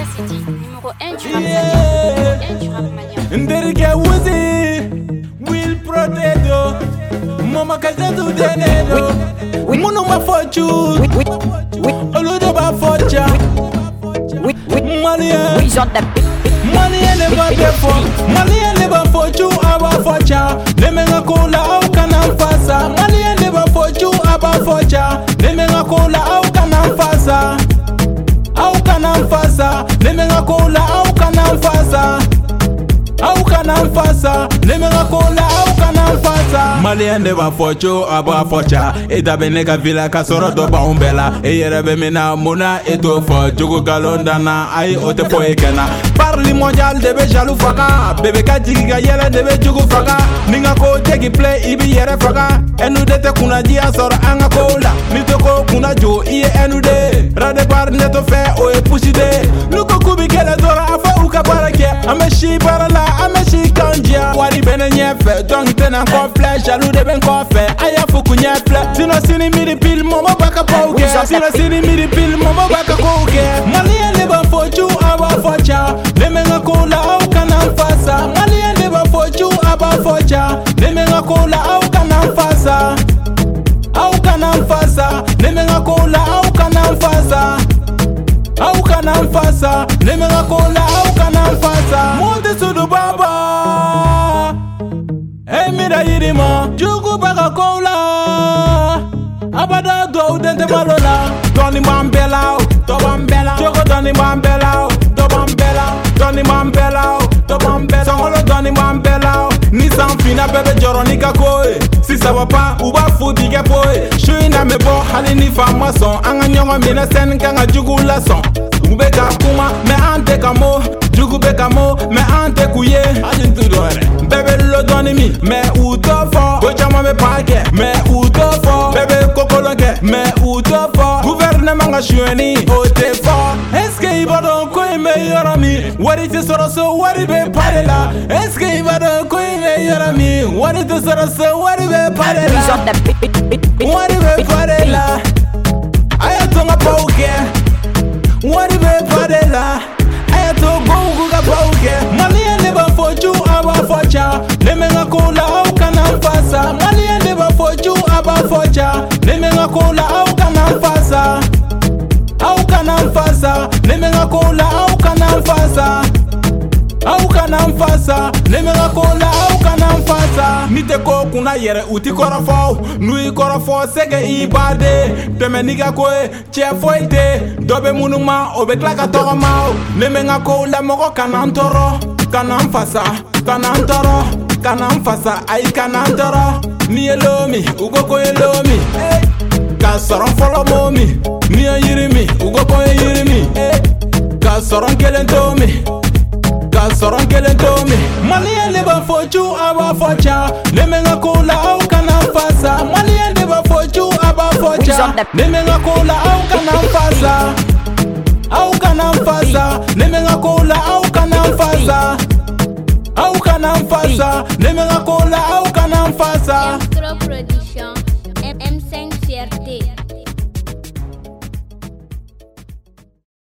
City, numéro 1 du rap malien. Numéro 1 du rap malien. Nderike wuzi Will Protedo Mama kazetu denedo Munu mafochu Oludo bafocha Malien Malien never before Malien never fochu abafocha Nemenga kola au kanamfasa Malien never fochu abafocha Nemenga kola au kanamfasa Au kanamfasa Nemenga kola au kanamfasa Au kanamfasa Nemenga kola au kanamfasa Malien de ba focho aba focha Eda benega vila kasoro do ba umbela E yerebe mina muna eto fo Jogo galonda na ai ote fo ekena Parli mondial debe jaloux faka Bebe kajigi ga yele debe jugu faka Ninga ko tegi play ibi yere faka Enu dete kuna dia soro anga kola Nito ko kuna jo iye enu de Rade bar neto fe o e pushi de Nuko kubi kele dora afa uka barake Ameshi barala ameshi kanjia Wari bene nyefe Dongi tena konfle Jalou de ben konfe Aya fuku nyefe Sino sini midi pil momo baka pauke Sino sini midi pil momo baka kouke Malien liba fochu aba focha Nemenga kola au kanamfasa Malien liba fochu aba focha Nemenga kola au kanamfasa Au kanamfasa Nemenga kola au kanamfasa Au kanamfasa Nemenga kola au kanamfasa Monte sudu baba Mira yirima Jugu baka kola Abada do dente malola Doni mambela To bambela Jogo doni mambela To bambela Doni mambela To bambela Songolo doni mambela Nisan fina bebe joro nika koe Si ça va pas uba fudi ke poe Shui na mebo hali ni fama son Anga nyongo mina sen kanga jugu la son Ube ka kuma me ante kamo Jugu be kamo me ante kuye Ajin tu doere Bebe lo doni mi me uto fo Bochama me pake me uto fo Bebe kokolonke me uto fo Gouvernement nga shueni ote fo Eske ibadon koi me yorami Wari te soro so wari be padela Eske ibadon koi me yorami Wari te soro so wari be padela Wari be padela Ayatonga pauke Wari be padela Ayato gongu ga pauke Malien neba fochu aba focha Nemenga kola au kanamfasa Malien neba fochu aba focha Nemenga kola au kanamfasa Au kanamfasa Nemenga kola au kanamfasa Au kanamfasa Nemenga kola au kanamfasa Nite ko kuna yere uti korofo Nui korofo sege ibade Teme niga koe che foite Dobe munuma obe klaka toro mao Nemenga kola moko kanantoro Kanamfasa Kanantoro Kanamfasa ay kanantoro Ni elomi ugoko elomi Kasoron follow momi Ni yirimi ugoko yirimi Kasoron kelentomi Kasoron kelentomi Malien liba fochu aba focha Nemenga kola au kanamfasa Malien liba fochu aba focha Nemenga kola au kanamfasa Au kanamfasa Nemenga kola au kanamfasa Au kanamfasa Nemenga kola